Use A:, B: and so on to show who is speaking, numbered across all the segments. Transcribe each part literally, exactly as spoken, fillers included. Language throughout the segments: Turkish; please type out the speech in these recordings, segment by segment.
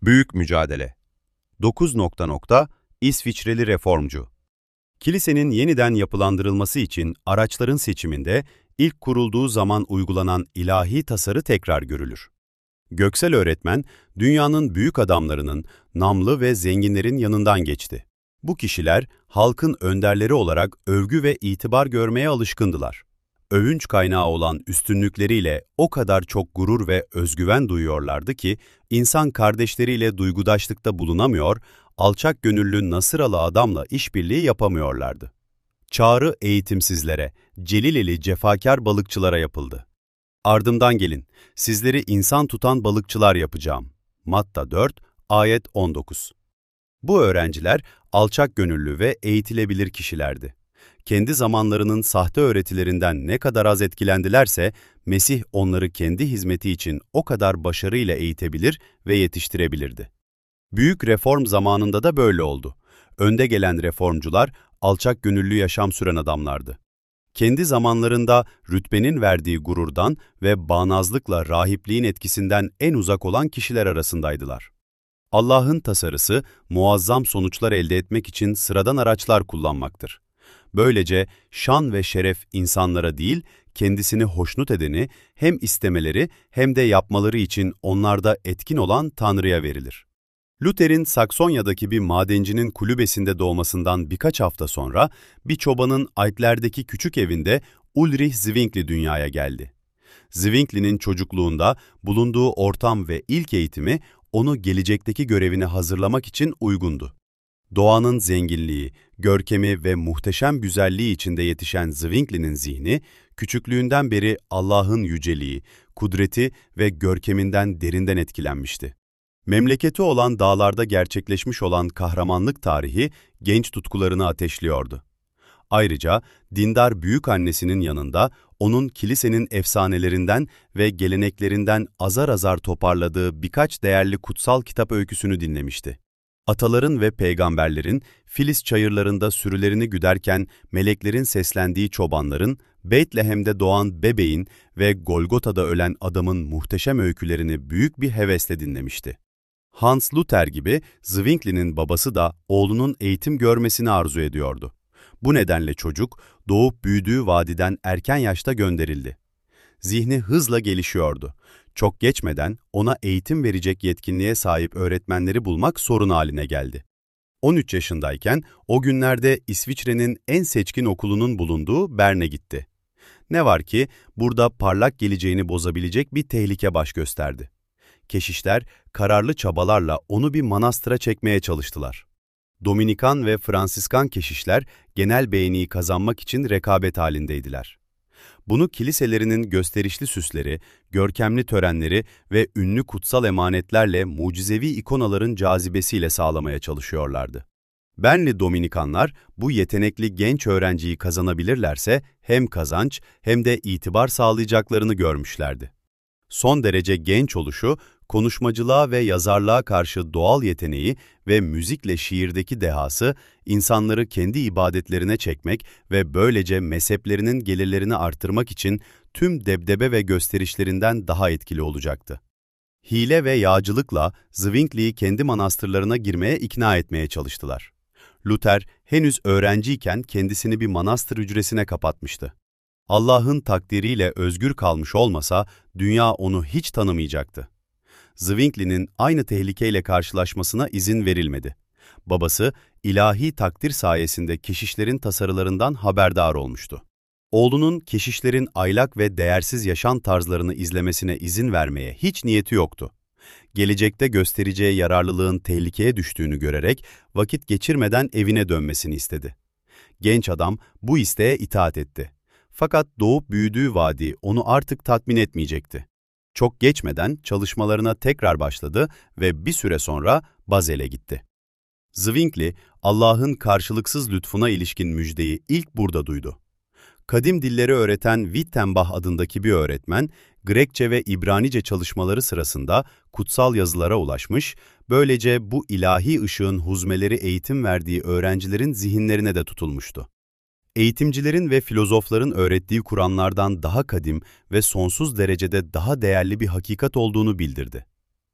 A: Büyük mücadele. Dokuz nokta nokta İsviçreli reformcu. Kilisenin yeniden yapılandırılması için araçların seçiminde ilk kurulduğu zaman uygulanan ilahi tasarı tekrar görülür. Göksel öğretmen, dünyanın büyük adamlarının, namlı ve zenginlerin yanından geçti. Bu kişiler, halkın önderleri olarak övgü ve itibar görmeye alışkındılar. Övünç kaynağı olan üstünlükleriyle o kadar çok gurur ve özgüven duyuyorlardı ki, insan kardeşleriyle duygudaşlıkta bulunamıyor, alçak gönüllü Nasıralı adamla işbirliği yapamıyorlardı. Çağrı eğitimsizlere, Celileli cefakar balıkçılara yapıldı. Ardımdan gelin, sizleri insan tutan balıkçılar yapacağım. Matta dört, ayet on dokuz. Bu öğrenciler alçak gönüllü ve eğitilebilir kişilerdi. Kendi zamanlarının sahte öğretilerinden ne kadar az etkilendilerse, Mesih onları kendi hizmeti için o kadar başarıyla eğitebilir ve yetiştirebilirdi. Büyük reform zamanında da böyle oldu. Önde gelen reformcular, alçak gönüllü yaşam süren adamlardı. Kendi zamanlarında rütbenin verdiği gururdan ve bağnazlıkla rahipliğin etkisinden en uzak olan kişiler arasındaydılar. Allah'ın tasarısı, muazzam sonuçlar elde etmek için sıradan araçlar kullanmaktır. Böylece şan ve şeref insanlara değil, kendisini hoşnut edeni hem istemeleri hem de yapmaları için onlarda etkin olan Tanrı'ya verilir. Luther'in Saksonya'daki bir madencinin kulübesinde doğmasından birkaç hafta sonra bir çobanın Alpler'deki küçük evinde Ulrich Zwingli dünyaya geldi. Zwingli'nin çocukluğunda bulunduğu ortam ve ilk eğitimi onu gelecekteki görevine hazırlamak için uygundu. Doğanın zenginliği, görkemi ve muhteşem güzelliği içinde yetişen Zwingli'nin zihni, küçüklüğünden beri Allah'ın yüceliği, kudreti ve görkeminden derinden etkilenmişti. Memleketi olan dağlarda gerçekleşmiş olan kahramanlık tarihi genç tutkularını ateşliyordu. Ayrıca dindar büyükannesinin yanında onun kilisenin efsanelerinden ve geleneklerinden azar azar toparladığı birkaç değerli kutsal kitap öyküsünü dinlemişti. Ataların ve peygamberlerin Filiz çayırlarında sürülerini güderken meleklerin seslendiği çobanların, Beytlehem'de doğan bebeğin ve Golgota'da ölen adamın muhteşem öykülerini büyük bir hevesle dinlemişti. Hans Luther gibi Zwingli'nin babası da oğlunun eğitim görmesini arzu ediyordu. Bu nedenle çocuk doğup büyüdüğü vadiden erken yaşta gönderildi. Zihni hızla gelişiyordu. Çok geçmeden ona eğitim verecek yetkinliğe sahip öğretmenleri bulmak sorun haline geldi. on üç yaşındayken o günlerde İsviçre'nin en seçkin okulunun bulunduğu Bern'e gitti. Ne var ki burada parlak geleceğini bozabilecek bir tehlike baş gösterdi. Keşişler kararlı çabalarla onu bir manastıra çekmeye çalıştılar. Dominikan ve Fransiskan keşişler genel beğeniyi kazanmak için rekabet halindeydiler. Bunu kiliselerinin gösterişli süsleri, görkemli törenleri ve ünlü kutsal emanetlerle mucizevi ikonaların cazibesiyle sağlamaya çalışıyorlardı. Bernli Dominikanlar bu yetenekli genç öğrenciyi kazanabilirlerse hem kazanç hem de itibar sağlayacaklarını görmüşlerdi. Son derece genç oluşu, konuşmacılığa ve yazarlığa karşı doğal yeteneği ve müzikle şiirdeki dehası, insanları kendi ibadetlerine çekmek ve böylece mezheplerinin gelirlerini artırmak için tüm debdebe ve gösterişlerinden daha etkili olacaktı. Hile ve yağcılıkla Zwingli'yi kendi manastırlarına girmeye ikna etmeye çalıştılar. Luther henüz öğrenciyken kendisini bir manastır hücresine kapatmıştı. Allah'ın takdiriyle özgür kalmış olmasa dünya onu hiç tanımayacaktı. Zwingli'nin aynı tehlikeyle karşılaşmasına izin verilmedi. Babası ilahi takdir sayesinde keşişlerin tasarılarından haberdar olmuştu. Oğlunun keşişlerin aylak ve değersiz yaşam tarzlarını izlemesine izin vermeye hiç niyeti yoktu. Gelecekte göstereceği yararlılığın tehlikeye düştüğünü görerek vakit geçirmeden evine dönmesini istedi. Genç adam bu isteğe itaat etti. Fakat doğup büyüdüğü vadi onu artık tatmin etmeyecekti. Çok geçmeden çalışmalarına tekrar başladı ve bir süre sonra Basel'e gitti. Zwingli, Allah'ın karşılıksız lütfuna ilişkin müjdeyi ilk burada duydu. Kadim dilleri öğreten Wittenbach adındaki bir öğretmen, Grekçe ve İbranice çalışmaları sırasında kutsal yazılara ulaşmış, böylece bu ilahi ışığın huzmeleri eğitim verdiği öğrencilerin zihinlerine de tutulmuştu. Eğitimcilerin ve filozofların öğrettiği Kur'anlardan daha kadim ve sonsuz derecede daha değerli bir hakikat olduğunu bildirdi.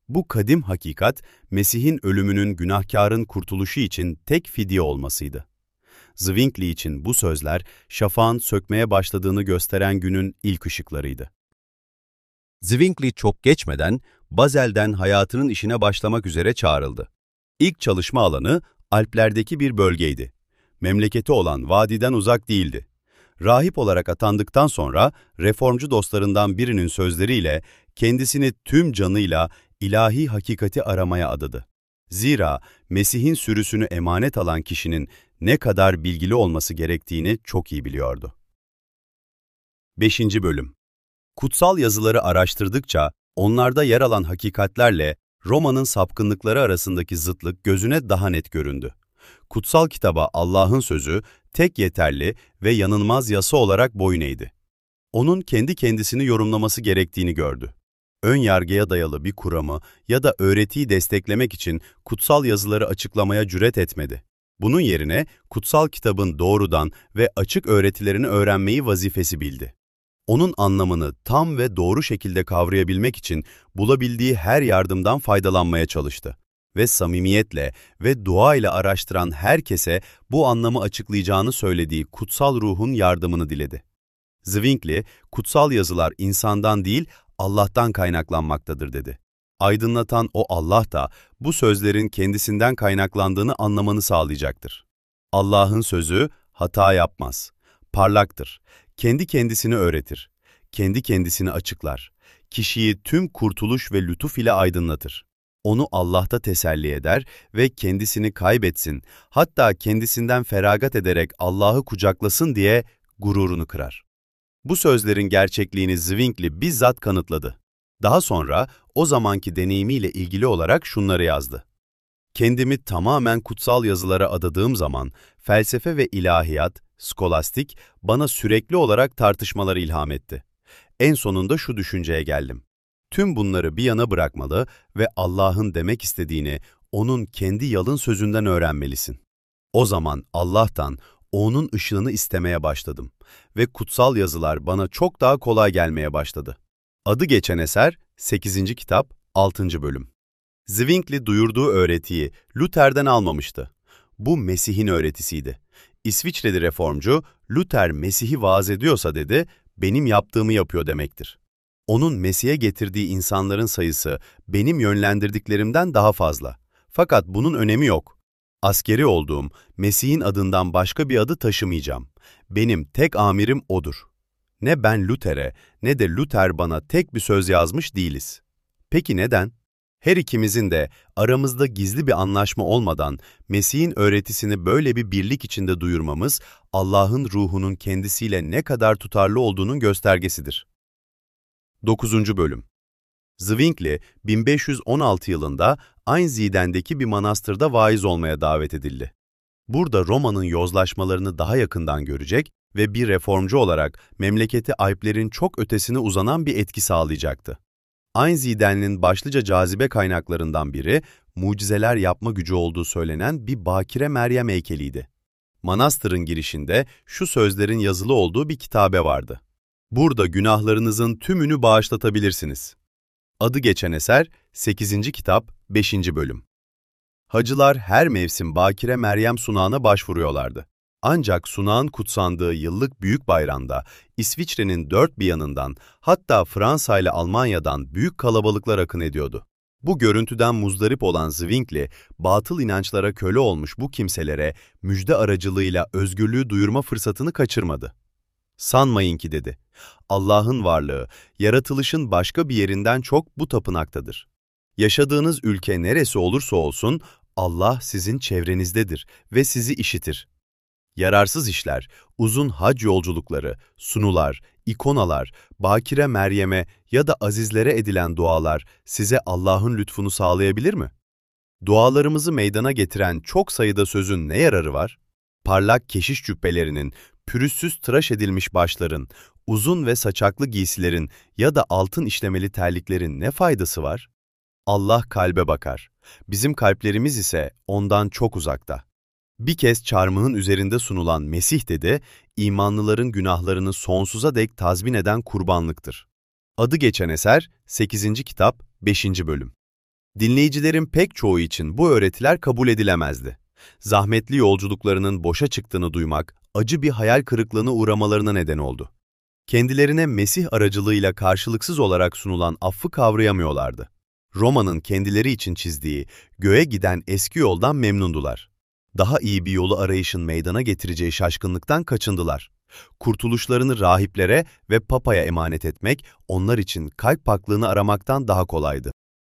A: Bu kadim hakikat, Mesih'in ölümünün günahkarın kurtuluşu için tek fidye olmasıydı. Zwingli için bu sözler, şafağın sökmeye başladığını gösteren günün ilk ışıklarıydı. Zwingli çok geçmeden Basel'den hayatının işine başlamak üzere çağrıldı. İlk çalışma alanı Alplerdeki bir bölgeydi. Memleketi olan vadiden uzak değildi. Rahip olarak atandıktan sonra reformcu dostlarından birinin sözleriyle kendisini tüm canıyla ilahi hakikati aramaya adadı. Zira Mesih'in sürüsünü emanet alan kişinin ne kadar bilgili olması gerektiğini çok iyi biliyordu. beşinci Bölüm. Kutsal yazıları araştırdıkça onlarda yer alan hakikatlerle Roma'nın sapkınlıkları arasındaki zıtlık gözüne daha net göründü. Kutsal kitaba Allah'ın sözü tek yeterli ve yanılmaz yasa olarak boyun eğdi. Onun kendi kendisini yorumlaması gerektiğini gördü. Ön yargıya dayalı bir kuramı ya da öğretiyi desteklemek için kutsal yazıları açıklamaya cüret etmedi. Bunun yerine kutsal kitabın doğrudan ve açık öğretilerini öğrenmeyi vazifesi bildi. Onun anlamını tam ve doğru şekilde kavrayabilmek için bulabildiği her yardımdan faydalanmaya çalıştı ve samimiyetle ve dua ile araştıran herkese bu anlamı açıklayacağını söylediği kutsal ruhun yardımını diledi. Zwingli, kutsal yazılar insandan değil, Allah'tan kaynaklanmaktadır dedi. Aydınlatan o Allah da bu sözlerin kendisinden kaynaklandığını anlamanı sağlayacaktır. Allah'ın sözü hata yapmaz, parlaktır, kendi kendisini öğretir, kendi kendisini açıklar, kişiyi tüm kurtuluş ve lütuf ile aydınlatır. Onu Allah'ta teselli eder ve kendisini kaybetsin, hatta kendisinden feragat ederek Allah'ı kucaklasın diye gururunu kırar. Bu sözlerin gerçekliğini Zwingli bizzat kanıtladı. Daha sonra o zamanki deneyimiyle ilgili olarak şunları yazdı. Kendimi tamamen kutsal yazılara adadığım zaman felsefe ve ilahiyat, skolastik bana sürekli olarak tartışmalar ilham etti. En sonunda şu düşünceye geldim. Tüm bunları bir yana bırakmalı ve Allah'ın demek istediğini onun kendi yalın sözünden öğrenmelisin. O zaman Allah'tan onun ışığını istemeye başladım ve kutsal yazılar bana çok daha kolay gelmeye başladı. Adı geçen eser sekizinci kitap altıncı bölüm. Zwingli duyurduğu öğretiyi Luther'den almamıştı. Bu Mesih'in öğretisiydi. İsviçreli reformcu, Luther Mesih'i vaaz ediyorsa dedi, benim yaptığımı yapıyor demektir. Onun Mesih'e getirdiği insanların sayısı benim yönlendirdiklerimden daha fazla. Fakat bunun önemi yok. Askeri olduğum Mesih'in adından başka bir adı taşımayacağım. Benim tek amirim O'dur. Ne ben Luther'e ne de Luther bana tek bir söz yazmış değiliz. Peki neden? Her ikimizin de aramızda gizli bir anlaşma olmadan Mesih'in öğretisini böyle bir birlik içinde duyurmamız, Allah'ın ruhunun kendisiyle ne kadar tutarlı olduğunun göstergesidir. dokuzuncu Bölüm. Zwingli, bin beş yüz on altı yılında Einsieden'deki bir manastırda vaiz olmaya davet edildi. Burada Roma'nın yozlaşmalarını daha yakından görecek ve bir reformcu olarak memleketi Alplerin çok ötesine uzanan bir etki sağlayacaktı. Einsieden'in başlıca cazibe kaynaklarından biri, mucizeler yapma gücü olduğu söylenen bir Bakire Meryem heykeliydi. Manastırın girişinde şu sözlerin yazılı olduğu bir kitabe vardı. Burada günahlarınızın tümünü bağışlatabilirsiniz. Adı geçen eser sekizinci kitap beşinci bölüm. Hacılar her mevsim Bakire Meryem sunağına başvuruyorlardı. Ancak sunağın kutsandığı yıllık büyük bayramda İsviçre'nin dört bir yanından, hatta Fransa ile Almanya'dan büyük kalabalıklar akın ediyordu. Bu görüntüden muzdarip olan Zwingli, batıl inançlara köle olmuş bu kimselere müjde aracılığıyla özgürlüğü duyurma fırsatını kaçırmadı. Sanmayın ki dedi, Allah'ın varlığı, yaratılışın başka bir yerinden çok bu tapınaktadır. Yaşadığınız ülke neresi olursa olsun, Allah sizin çevrenizdedir ve sizi işitir. Yararsız işler, uzun hac yolculukları, sunular, ikonalar, Bakire Meryem'e ya da azizlere edilen dualar size Allah'ın lütfunu sağlayabilir mi? Dualarımızı meydana getiren çok sayıda sözün ne yararı var? Parlak keşiş cübbelerinin, pürüzsüz tıraş edilmiş başların, uzun ve saçaklı giysilerin ya da altın işlemeli terliklerin ne faydası var? Allah kalbe bakar. Bizim kalplerimiz ise ondan çok uzakta. Bir kez çarmıhın üzerinde sunulan Mesih dedi, imanlıların günahlarını sonsuza dek tazmin eden kurbanlıktır. Adı geçen eser sekizinci kitap beşinci bölüm. Dinleyicilerin pek çoğu için bu öğretiler kabul edilemezdi. Zahmetli yolculuklarının boşa çıktığını duymak, acı bir hayal kırıklığına uğramalarına neden oldu. Kendilerine Mesih aracılığıyla karşılıksız olarak sunulan affı kavrayamıyorlardı. Roma'nın kendileri için çizdiği, göğe giden eski yoldan memnundular. Daha iyi bir yolu arayışın meydana getireceği şaşkınlıktan kaçındılar. Kurtuluşlarını rahiplere ve papaya emanet etmek, onlar için kalp paklığını aramaktan daha kolaydı.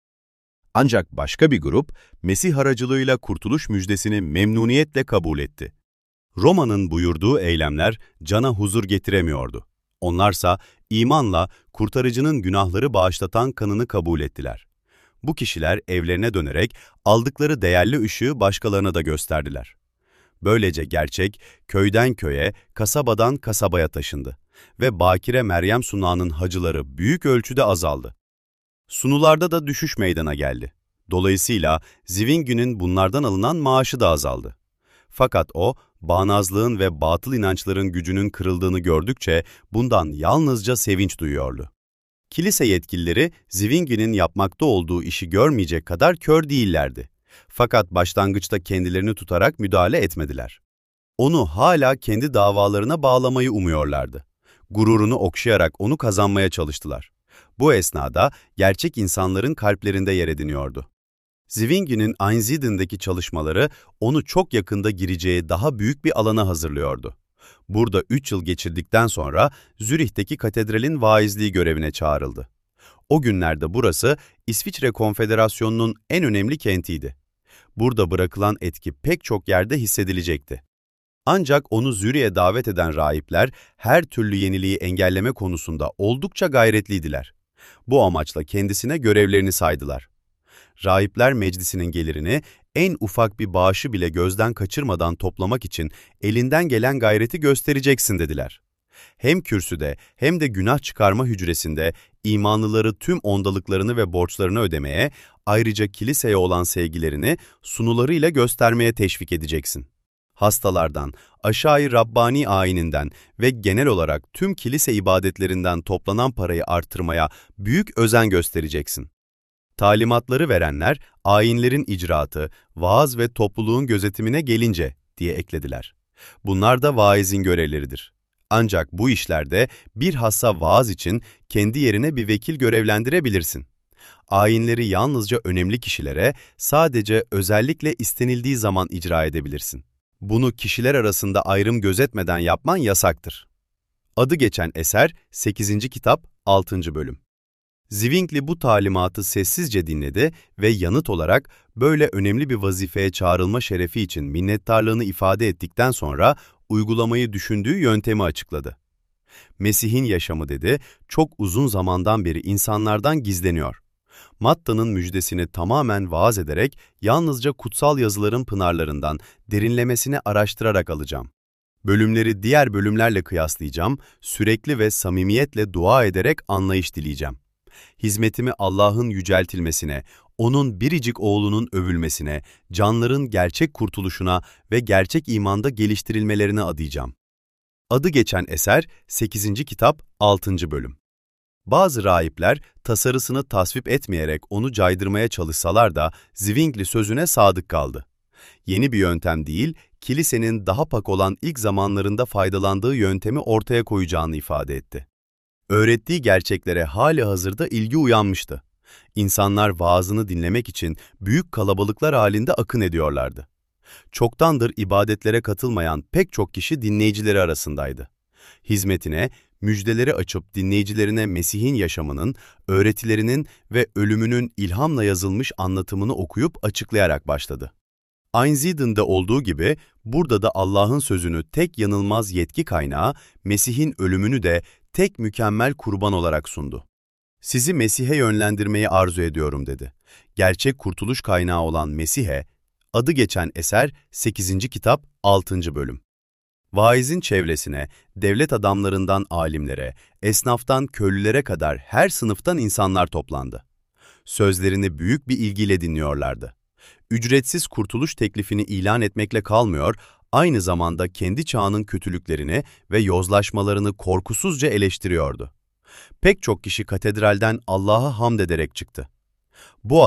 A: Ancak başka bir grup, Mesih aracılığıyla kurtuluş müjdesini memnuniyetle kabul etti. Roma'nın buyurduğu eylemler cana huzur getiremiyordu. Onlarsa imanla kurtarıcının günahları bağışlatan kanını kabul ettiler. Bu kişiler evlerine dönerek aldıkları değerli ışığı başkalarına da gösterdiler. Böylece gerçek köyden köye, kasabadan kasabaya taşındı ve Bakire Meryem Sunağı'nın hacıları büyük ölçüde azaldı. Sunularda da düşüş meydana geldi. Dolayısıyla Zwingli'nin bunlardan alınan maaşı da azaldı. Fakat o, bağnazlığın ve batıl inançların gücünün kırıldığını gördükçe bundan yalnızca sevinç duyuyordu. Kilise yetkilileri Zwingli'nin yapmakta olduğu işi görmeyecek kadar kör değillerdi. Fakat başlangıçta kendilerini tutarak müdahale etmediler. Onu hala kendi davalarına bağlamayı umuyorlardı. Gururunu okşayarak onu kazanmaya çalıştılar. Bu esnada gerçek insanların kalplerinde yer ediniyordu. Zwingli'nin Einsieden'deki çalışmaları onu çok yakında gireceği daha büyük bir alana hazırlıyordu. Burada üç yıl geçirdikten sonra Zürih'teki katedralin vaizliği görevine çağrıldı. O günlerde burası İsviçre Konfederasyonu'nun en önemli kentiydi. Burada bırakılan etki pek çok yerde hissedilecekti. Ancak onu Zürih'e davet eden rahipler her türlü yeniliği engelleme konusunda oldukça gayretliydiler. Bu amaçla kendisine görevlerini saydılar. Rahipler meclisinin gelirini en ufak bir bağışı bile gözden kaçırmadan toplamak için elinden gelen gayreti göstereceksin dediler. Hem kürsüde hem de günah çıkarma hücresinde imanlıları tüm ondalıklarını ve borçlarını ödemeye, ayrıca kiliseye olan sevgilerini sunularıyla göstermeye teşvik edeceksin. Hastalardan, aşağı Rabbani ayininden ve genel olarak tüm kilise ibadetlerinden toplanan parayı artırmaya büyük özen göstereceksin. Talimatları verenler, ayinlerin icraatı, vaaz ve topluluğun gözetimine gelince diye eklediler. Bunlar da vaizin görevleridir. Ancak bu işlerde bilhassa vaaz için kendi yerine bir vekil görevlendirebilirsin. Ayinleri yalnızca önemli kişilere, sadece özellikle istenildiği zaman icra edebilirsin. Bunu kişiler arasında ayrım gözetmeden yapman yasaktır. Adı geçen eser sekizinci kitap altıncı bölüm. Zwingli bu talimatı sessizce dinledi ve yanıt olarak böyle önemli bir vazifeye çağrılma şerefi için minnettarlığını ifade ettikten sonra uygulamayı düşündüğü yöntemi açıkladı. Mesih'in yaşamı dedi, çok uzun zamandan beri insanlardan gizleniyor. Matta'nın müjdesini tamamen vaaz ederek yalnızca kutsal yazıların pınarlarından derinlemesine araştırarak alacağım. Bölümleri diğer bölümlerle kıyaslayacağım, sürekli ve samimiyetle dua ederek anlayış dileyeceğim. Hizmetimi Allah'ın yüceltilmesine, O'nun biricik oğlunun övülmesine, canların gerçek kurtuluşuna ve gerçek imanda geliştirilmelerine adayacağım. Adı geçen eser sekizinci kitap altıncı bölüm. Bazı rahipler tasarısını tasvip etmeyerek onu caydırmaya çalışsalar da Zwingli sözüne sadık kaldı. Yeni bir yöntem değil, kilisenin daha pak olan ilk zamanlarında faydalandığı yöntemi ortaya koyacağını ifade etti. Öğrettiği gerçeklere hali hazırda ilgi uyanmıştı. İnsanlar vaazını dinlemek için büyük kalabalıklar halinde akın ediyorlardı. Çoktandır ibadetlere katılmayan pek çok kişi dinleyicileri arasındaydı. Hizmetine, müjdeleri açıp dinleyicilerine Mesih'in yaşamının, öğretilerinin ve ölümünün ilhamla yazılmış anlatımını okuyup açıklayarak başladı. Einsieden'de olduğu gibi burada da Allah'ın sözünü tek yanılmaz yetki kaynağı, Mesih'in ölümünü de tek mükemmel kurban olarak sundu. Sizi Mesih'e yönlendirmeyi arzu ediyorum dedi. Gerçek kurtuluş kaynağı olan Mesih'e, adı geçen eser sekizinci kitap altıncı bölüm. Vaizin çevresine, devlet adamlarından alimlere, esnaftan köylülere kadar her sınıftan insanlar toplandı. Sözlerini büyük bir ilgiyle dinliyorlardı. Ücretsiz kurtuluş teklifini ilan etmekle kalmıyor, aynı zamanda kendi çağının kötülüklerini ve yozlaşmalarını korkusuzca eleştiriyordu. Pek çok kişi katedralden Allah'a hamd ederek çıktı. Bu adam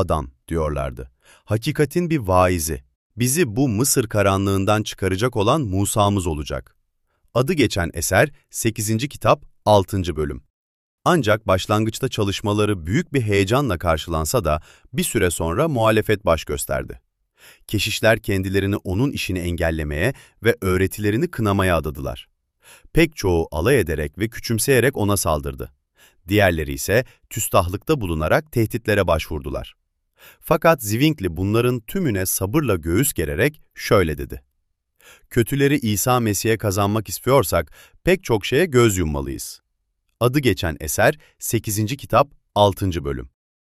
A: diyorlardı. Hakikatin bir vaizi. Bizi bu Mısır karanlığından çıkaracak olan Musa'mız olacak. Adı geçen eser sekizinci kitap altıncı bölüm. Ancak başlangıçta çalışmaları büyük bir heyecanla karşılansa da bir süre sonra muhalefet baş gösterdi. Keşişler kendilerini onun işini engellemeye ve öğretilerini kınamaya adadılar. Pek çoğu alay ederek ve küçümseyerek ona saldırdı. Diğerleri ise küstahlıkta bulunarak tehditlere başvurdular. Fakat Zwingli bunların tümüne sabırla göğüs gererek şöyle dedi: "Kötüleri İsa Mesih'e kazanmak istiyorsak pek çok şeye göz yummalıyız." Adı geçen eser sekizinci kitap altıncı bölüm.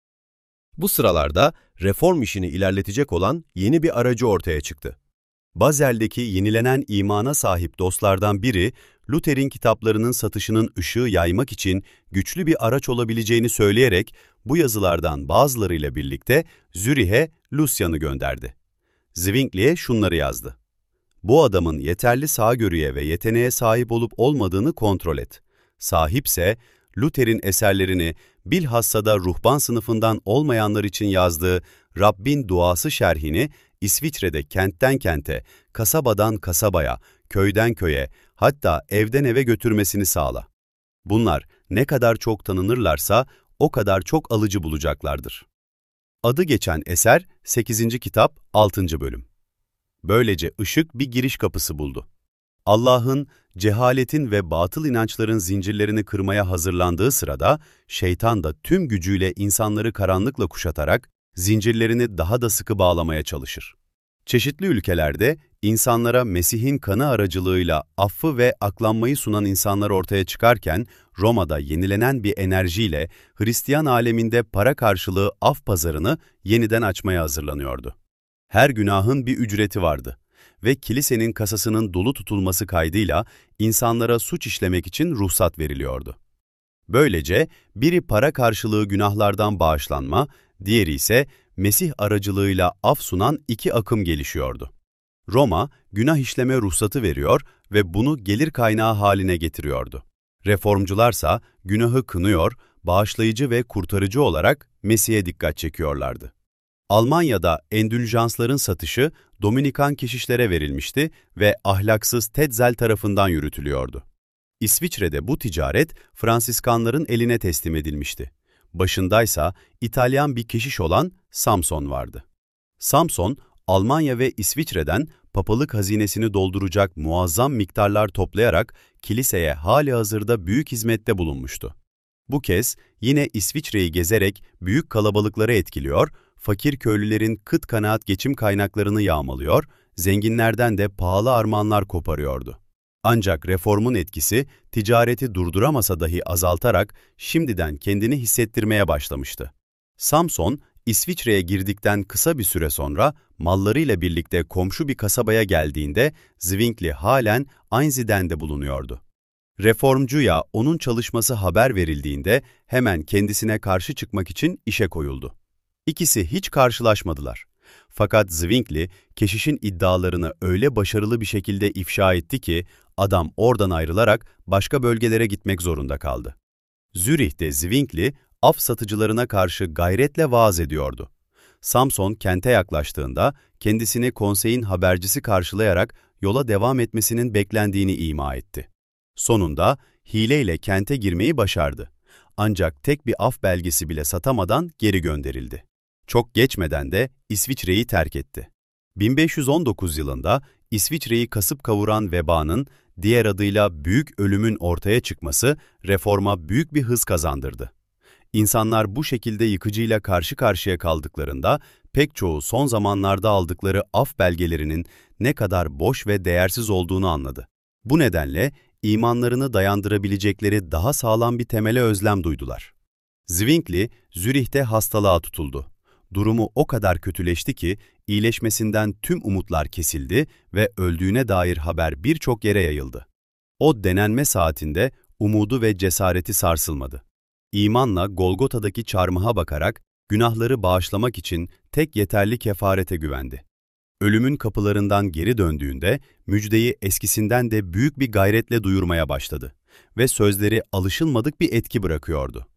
B: Bu sıralarda reform işini ilerletecek olan yeni bir aracı ortaya çıktı.
A: Bazel'deki yenilenen imana sahip dostlardan biri, Luther'in kitaplarının satışının ışığı yaymak için güçlü bir araç olabileceğini söyleyerek bu yazılardan bazılarıyla birlikte Zürih'e Lucian'ı gönderdi. Zwingli'ye şunları yazdı: "Bu adamın yeterli sağgörüye ve yeteneğe sahip olup olmadığını kontrol et. Sahipse, Luther'in eserlerini bilhassa da ruhban sınıfından olmayanlar için yazdığı Rabbin Duası şerhini İsviçre'de kentten kente, kasabadan kasabaya, köyden köye, hatta evden eve götürmesini sağla. Bunlar ne kadar çok tanınırlarsa o kadar çok alıcı bulacaklardır." Adı geçen eser sekizinci kitap altıncı bölüm. Böylece ışık bir giriş kapısı buldu. Allah'ın, cehaletin ve batıl inançların zincirlerini kırmaya hazırlandığı sırada, şeytan da tüm gücüyle insanları karanlıkla kuşatarak zincirlerini daha da sıkı bağlamaya çalışır. Çeşitli ülkelerde insanlara Mesih'in kanı aracılığıyla affı ve aklanmayı sunan insanlar ortaya çıkarken, Roma'da yenilenen bir enerjiyle Hristiyan aleminde para karşılığı af pazarını yeniden açmaya hazırlanıyordu. Her günahın bir ücreti vardı ve kilisenin kasasının dolu tutulması kaydıyla insanlara suç işlemek için ruhsat veriliyordu. Böylece biri para karşılığı günahlardan bağışlanma, diğeri ise Mesih aracılığıyla af sunan iki akım gelişiyordu. Roma, günah işleme ruhsatı veriyor ve bunu gelir kaynağı haline getiriyordu. Reformcularsa günahı kınıyor, bağışlayıcı ve kurtarıcı olarak Mesih'e dikkat çekiyorlardı. Almanya'da endüljansların satışı Dominikan keşişlere verilmişti ve ahlaksız Tetzel tarafından yürütülüyordu. İsviçre'de bu ticaret Fransiskanların eline teslim edilmişti. Başındaysa İtalyan bir keşiş olan Samson vardı. Samson, Almanya ve İsviçre'den papalık hazinesini dolduracak muazzam miktarlar toplayarak kiliseye halihazırda büyük hizmette bulunmuştu. Bu kez yine İsviçre'yi gezerek büyük kalabalıkları etkiliyor, fakir köylülerin kıt kanaat geçim kaynaklarını yağmalıyor, zenginlerden de pahalı armağanlar koparıyordu. Ancak reformun etkisi ticareti durduramasa dahi azaltarak şimdiden kendini hissettirmeye başlamıştı. Samson, İsviçre'ye girdikten kısa bir süre sonra mallarıyla birlikte komşu bir kasabaya geldiğinde Zwingli halen Einsiden'de bulunuyordu. Reformcuya onun çalışması haber verildiğinde hemen kendisine karşı çıkmak için işe koyuldu. İkisi hiç karşılaşmadılar. Fakat Zwingli, keşişin iddialarını öyle başarılı bir şekilde ifşa etti ki, adam oradan ayrılarak başka bölgelere gitmek zorunda kaldı. Zürih'te Zwingli, af satıcılarına karşı gayretle vaaz ediyordu. Samson kente yaklaştığında, kendisini konseyin habercisi karşılayarak yola devam etmesinin beklendiğini ima etti. Sonunda hileyle kente girmeyi başardı. Ancak tek bir af belgesi bile satamadan geri gönderildi. Çok geçmeden de İsviçre'yi terk etti. bin beş yüz on dokuz yılında İsviçre'yi kasıp kavuran vebanın, diğer adıyla büyük ölümün ortaya çıkması reforma büyük bir hız kazandırdı. İnsanlar bu şekilde yıkıcıyla karşı karşıya kaldıklarında pek çoğu son zamanlarda aldıkları af belgelerinin ne kadar boş ve değersiz olduğunu anladı. Bu nedenle imanlarını dayandırabilecekleri daha sağlam bir temele özlem duydular. Zwingli, Zürih'te hastalığa tutuldu. Durumu o kadar kötüleşti ki iyileşmesinden tüm umutlar kesildi ve öldüğüne dair haber birçok yere yayıldı. O denenme saatinde umudu ve cesareti sarsılmadı. İmanla Golgota'daki çarmıha bakarak günahları bağışlamak için tek yeterli kefarete güvendi. Ölümün kapılarından geri döndüğünde müjdeyi eskisinden de büyük bir gayretle duyurmaya başladı ve sözleri alışılmadık bir etki bırakıyordu.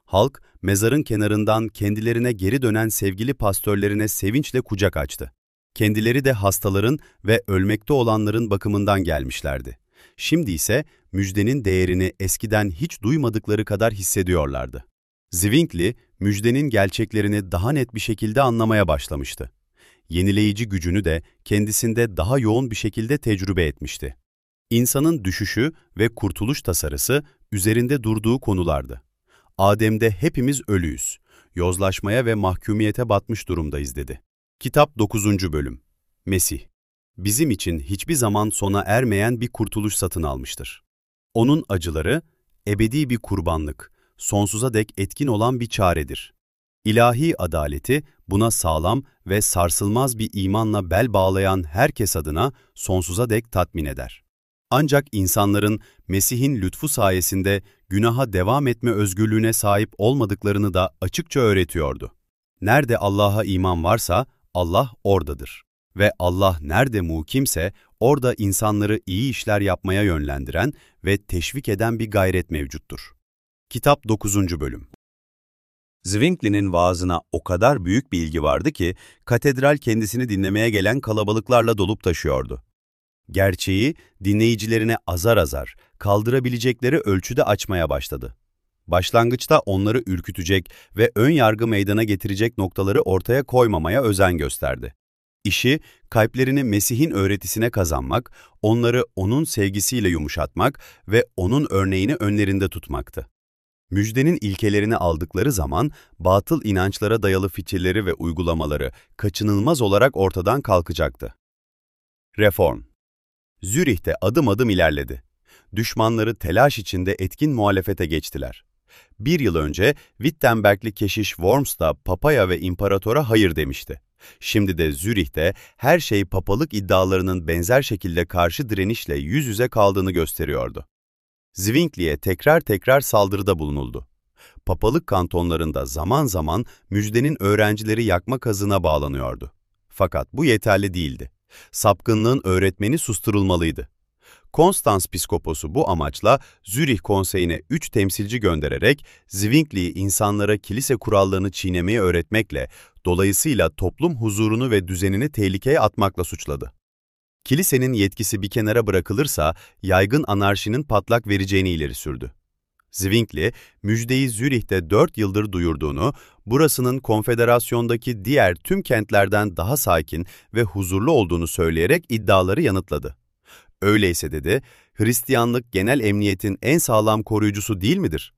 A: Halk, mezarın kenarından kendilerine geri dönen sevgili pastörlerine sevinçle kucak açtı. Kendileri de hastaların ve ölmekte olanların bakımından gelmişlerdi. Şimdi ise müjdenin değerini eskiden hiç duymadıkları kadar hissediyorlardı. Zwingli, müjdenin gerçeklerini daha net bir şekilde anlamaya başlamıştı. Yenileyici gücünü de kendisinde daha yoğun bir şekilde tecrübe etmişti. İnsanın düşüşü ve kurtuluş tasarısı üzerinde durduğu konulardı. Adem'de hepimiz ölüyüz, yozlaşmaya ve mahkumiyete batmış durumdayız dedi. Kitap dokuzuncu bölüm. Mesih, bizim için hiçbir zaman sona ermeyen bir kurtuluş satın almıştır. Onun acıları, ebedi bir kurbanlık, sonsuza dek etkin olan bir çaredir. İlahi adaleti, buna sağlam ve sarsılmaz bir imanla bel bağlayan herkes adına sonsuza dek tatmin eder. Ancak insanların Mesih'in lütfu sayesinde günaha devam etme özgürlüğüne sahip olmadıklarını da açıkça öğretiyordu. Nerede Allah'a iman varsa Allah oradadır. Ve Allah nerede muhkimse orada insanları iyi işler yapmaya yönlendiren ve teşvik eden bir gayret mevcuttur. Kitap dokuzuncu bölüm. Zwingli'nin vaazına o kadar büyük bir ilgi vardı ki, katedral kendisini dinlemeye gelen kalabalıklarla dolup taşıyordu. Gerçeği dinleyicilerine azar azar, kaldırabilecekleri ölçüde açmaya başladı. Başlangıçta onları ürkütecek ve ön yargı meydana getirecek noktaları ortaya koymamaya özen gösterdi. İşi, kalplerini Mesih'in öğretisine kazanmak, onları onun sevgisiyle yumuşatmak ve onun örneğini önlerinde tutmaktı. Müjdenin ilkelerini aldıkları zaman, batıl inançlara dayalı fikirleri ve uygulamaları kaçınılmaz olarak ortadan kalkacaktı. Reform Zürih'te adım adım ilerledi. Düşmanları telaş içinde etkin muhalefete geçtiler. Bir yıl önce Wittenbergli keşiş Worms da papaya ve imparatora hayır demişti. Şimdi de Zürih'te her şey papalık iddialarının benzer şekilde karşı direnişle yüz yüze kaldığını gösteriyordu. Zwingli'ye tekrar tekrar saldırıda bulunuldu. Papalık kantonlarında zaman zaman müjdenin öğrencileri yakma kazığına bağlanıyordu. Fakat bu yeterli değildi. Sapkınlığın öğretmeni susturulmalıydı. Konstans Piskoposu bu amaçla Zürih Konseyi'ne üç temsilci göndererek Zwingli'yi insanlara kilise kurallarını çiğnemeyi öğretmekle, dolayısıyla toplum huzurunu ve düzenini tehlikeye atmakla suçladı. Kilisenin yetkisi bir kenara bırakılırsa yaygın anarşinin patlak vereceğini ileri sürdü. Zwingli, müjdeyi Zürih'te dört yıldır duyurduğunu, burasının konfederasyondaki diğer tüm kentlerden daha sakin ve huzurlu olduğunu söyleyerek iddiaları yanıtladı. Öyleyse dedi, Hristiyanlık genel emniyetin en sağlam koruyucusu değil midir?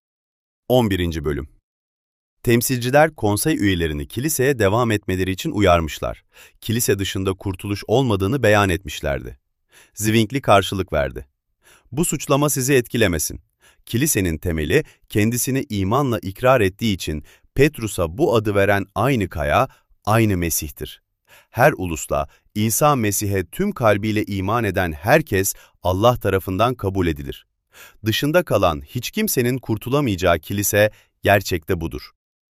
A: on birinci bölüm. Temsilciler konsey üyelerini kiliseye devam etmeleri için uyarmışlar. Kilise dışında kurtuluş olmadığını beyan etmişlerdi. Zwingli karşılık verdi. Bu suçlama sizi etkilemesin. Kilisenin temeli kendisini imanla ikrar ettiği için Petrus'a bu adı veren aynı kaya, aynı Mesih'tir. Her ulusla İsa Mesih'e tüm kalbiyle iman eden herkes Allah tarafından kabul edilir. Dışında kalan hiç kimsenin kurtulamayacağı kilise gerçekte budur.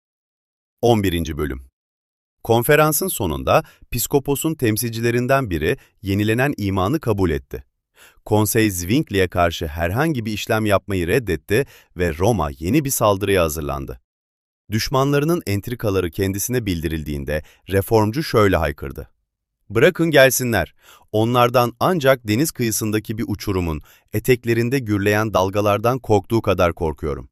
A: on birinci bölüm. Konferansın sonunda Piskopos'un temsilcilerinden biri yenilenen imanı kabul etti. Konsey Zwingli'ye karşı herhangi bir işlem yapmayı reddetti ve Roma yeni bir saldırıya hazırlandı. Düşmanlarının entrikaları kendisine bildirildiğinde reformcu şöyle haykırdı. Bırakın gelsinler, onlardan ancak deniz kıyısındaki bir uçurumun eteklerinde gürleyen dalgalardan korktuğu kadar korkuyorum.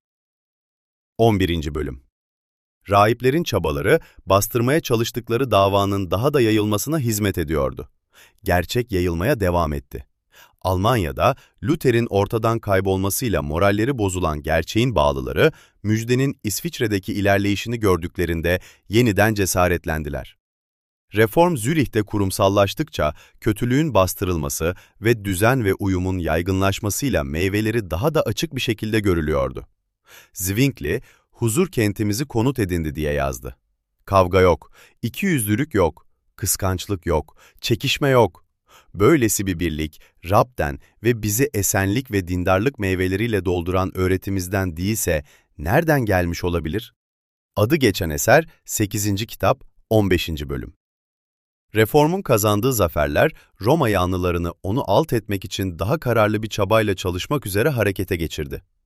A: on birinci bölüm. Rahiplerin çabaları, bastırmaya çalıştıkları davanın daha da yayılmasına hizmet ediyordu. Gerçek yayılmaya devam etti. Almanya'da Luther'in ortadan kaybolmasıyla moralleri bozulan gerçeğin bağlıları, müjdenin İsviçre'deki ilerleyişini gördüklerinde yeniden cesaretlendiler. Reform Zürih'te kurumsallaştıkça kötülüğün bastırılması ve düzen ve uyumun yaygınlaşmasıyla meyveleri daha da açık bir şekilde görülüyordu. Zwingli, huzur kentimizi konut edindi diye yazdı. Kavga yok, ikiyüzlülük yok, kıskançlık yok, çekişme yok. Böylesi bir birlik, Rab'den ve bizi esenlik ve dindarlık meyveleriyle dolduran öğretimizden değilse nereden gelmiş olabilir? Adı geçen eser sekizinci kitap on beşinci bölüm. Reformun kazandığı zaferler, Roma yanlılarını onu alt etmek için daha kararlı bir çabayla çalışmak üzere harekete geçirdi.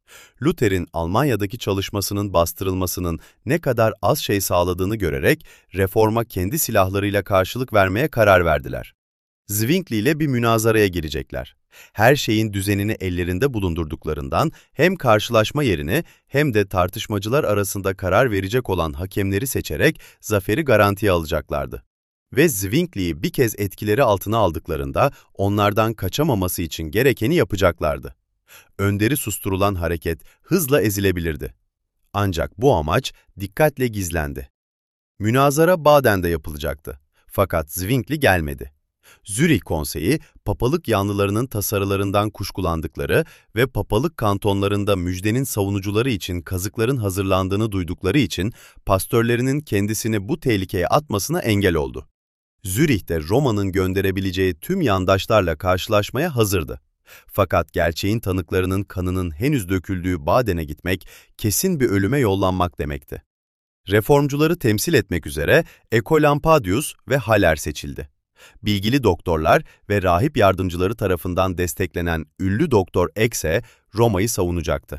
A: Luther'in Almanya'daki çalışmasının bastırılmasının ne kadar az şey sağladığını görerek reforma kendi silahlarıyla karşılık vermeye karar verdiler. Zwingli ile bir münazaraya girecekler. Her şeyin düzenini ellerinde bulundurduklarından hem karşılaşma yerini hem de tartışmacılar arasında karar verecek olan hakemleri seçerek zaferi garantiye alacaklardı. Ve Zwingli'yi bir kez etkileri altına aldıklarında onlardan kaçamaması için gerekeni yapacaklardı. Önderi susturulan hareket hızla ezilebilirdi. Ancak bu amaç dikkatle gizlendi. Münazara Baden'de yapılacaktı. Fakat Zwingli gelmedi. Zürih Konseyi, papalık yanlılarının tasarılarından kuşkulandıkları ve papalık kantonlarında müjdenin savunucuları için kazıkların hazırlandığını duydukları için pastörlerinin kendisini bu tehlikeye atmasına engel oldu. Zürih'te Roma'nın gönderebileceği tüm yandaşlarla karşılaşmaya hazırdı. Fakat gerçeğin tanıklarının kanının henüz döküldüğü Baden'e gitmek, kesin bir ölüme yollanmak demekti. Reformcuları temsil etmek üzere Ecolampadius ve Haller seçildi. Bilgili doktorlar ve rahip yardımcıları tarafından desteklenen ünlü doktor Exe, Roma'yı savunacaktı.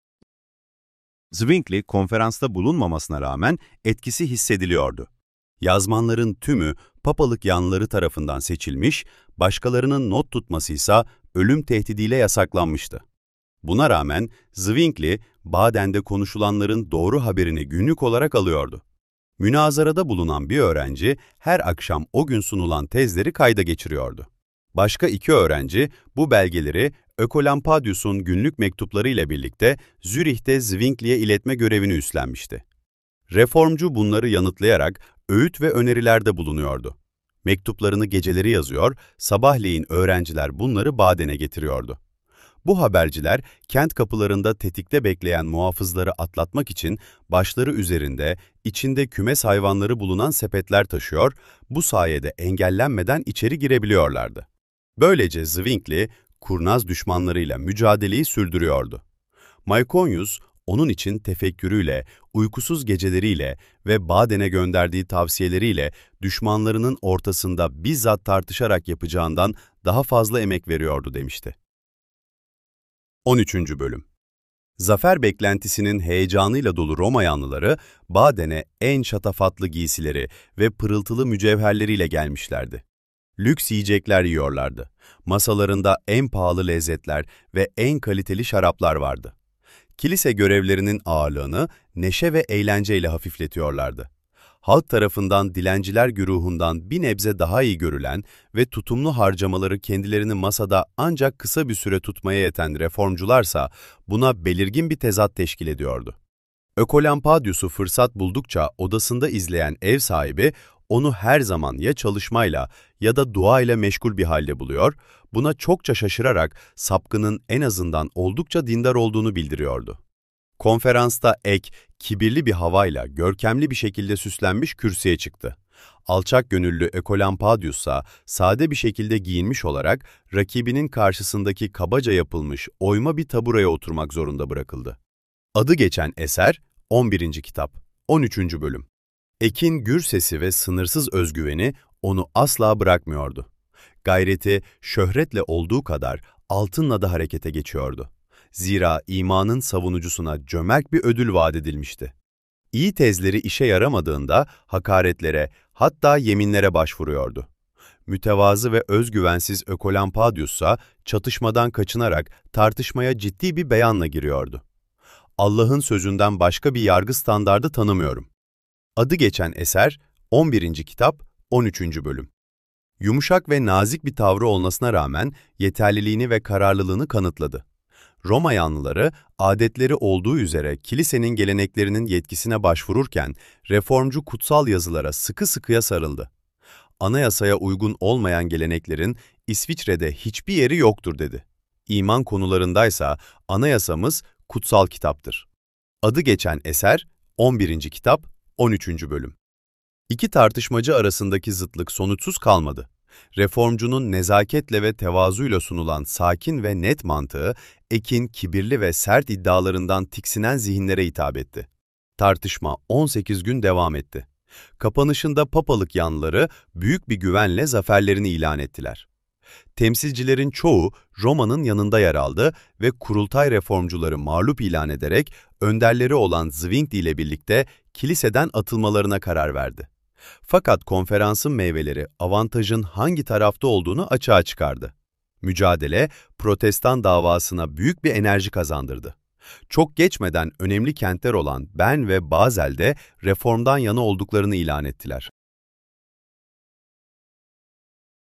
A: Zwingli, konferansta bulunmamasına rağmen etkisi hissediliyordu. Yazmanların tümü papalık yanlıları tarafından seçilmiş, başkalarının not tutması ise ölüm tehdidiyle yasaklanmıştı. Buna rağmen Zwingli, Baden'de konuşulanların doğru haberini günlük olarak alıyordu. Münazarada bulunan bir öğrenci her akşam o gün sunulan tezleri kayda geçiriyordu. Başka iki öğrenci bu belgeleri Ecolampadius'un günlük mektupları ile birlikte Zürih'te Zwingli'ye iletme görevini üstlenmişti. Reformcu bunları yanıtlayarak öğüt ve önerilerde bulunuyordu. Mektuplarını geceleri yazıyor, sabahleyin öğrenciler bunları Baden'e getiriyordu. Bu haberciler kent kapılarında tetikte bekleyen muhafızları atlatmak için başları üzerinde, içinde kümes hayvanları bulunan sepetler taşıyor, bu sayede engellenmeden içeri girebiliyorlardı. Böylece Zwingli, kurnaz düşmanlarıyla mücadeleyi sürdürüyordu. Myconius, onun için tefekkürüyle, uykusuz geceleriyle ve Baden'e gönderdiği tavsiyeleriyle düşmanlarının ortasında bizzat tartışarak yapacağından daha fazla emek veriyordu demişti. on üçüncü Bölüm Zafer beklentisinin heyecanıyla dolu Roma yanlıları, Baden'e en şatafatlı giysileri ve pırıltılı mücevherleriyle gelmişlerdi. Lüks yiyecekler yiyorlardı. Masalarında en pahalı lezzetler ve en kaliteli şaraplar vardı. Kilise görevlerinin ağırlığını neşe ve eğlenceyle hafifletiyorlardı. Halk tarafından dilenciler güruhundan bir nebze daha iyi görülen ve tutumlu harcamaları kendilerini masada ancak kısa bir süre tutmaya yeten reformcularsa buna belirgin bir tezat teşkil ediyordu. Ecolampadius'u fırsat buldukça odasında izleyen ev sahibi onu her zaman ya çalışmayla ya da dua ile meşgul bir halde buluyor, buna çokça şaşırarak sapkının en azından oldukça dindar olduğunu bildiriyordu. Konferansta Ek, kibirli bir havayla görkemli bir şekilde süslenmiş kürsüye çıktı. Alçak gönüllü Ecolampadius ise sade bir şekilde giyinmiş olarak rakibinin karşısındaki kabaca yapılmış oyma bir taburaya oturmak zorunda bırakıldı. Adı geçen eser, on birinci kitap, on üçüncü Bölüm. Ek'in gür sesi ve sınırsız özgüveni onu asla bırakmıyordu. Gayreti, şöhretle olduğu kadar altınla da harekete geçiyordu. Zira imanın savunucusuna cömert bir ödül vaat edilmişti. İyi tezleri işe yaramadığında hakaretlere, hatta yeminlere başvuruyordu. Mütevazı ve özgüvensiz Ecolampadius ise çatışmadan kaçınarak tartışmaya ciddi bir beyanla giriyordu. Allah'ın sözünden başka bir yargı standardı tanımıyorum. Adı geçen eser, on birinci kitap, on üçüncü Bölüm. Yumuşak ve nazik bir tavrı olmasına rağmen yeterliliğini ve kararlılığını kanıtladı. Roma yanlıları, adetleri olduğu üzere kilisenin geleneklerinin yetkisine başvururken, reformcu kutsal yazılara sıkı sıkıya sarıldı. Anayasaya uygun olmayan geleneklerin İsviçre'de hiçbir yeri yoktur dedi. İman konularındaysa anayasamız kutsal kitaptır. Adı geçen eser, on birinci kitap, on üçüncü Bölüm. İki tartışmacı arasındaki zıtlık sonuçsuz kalmadı. Reformcunun nezaketle ve tevazuyla sunulan sakin ve net mantığı, Ek'in kibirli ve sert iddialarından tiksinen zihinlere hitap etti. Tartışma on sekiz gün devam etti. Kapanışında papalık yanlıları büyük bir güvenle zaferlerini ilan ettiler. Temsilcilerin çoğu Roma'nın yanında yer aldı ve kurultay reformcuları mağlup ilan ederek önderleri olan Zwingli ile birlikte kiliseden atılmalarına karar verdi. Fakat konferansın meyveleri avantajın hangi tarafta olduğunu açığa çıkardı. Mücadele, Protestan davasına büyük bir enerji kazandırdı. Çok geçmeden önemli kentler olan Bern ve Basel'de reformdan yana olduklarını ilan ettiler.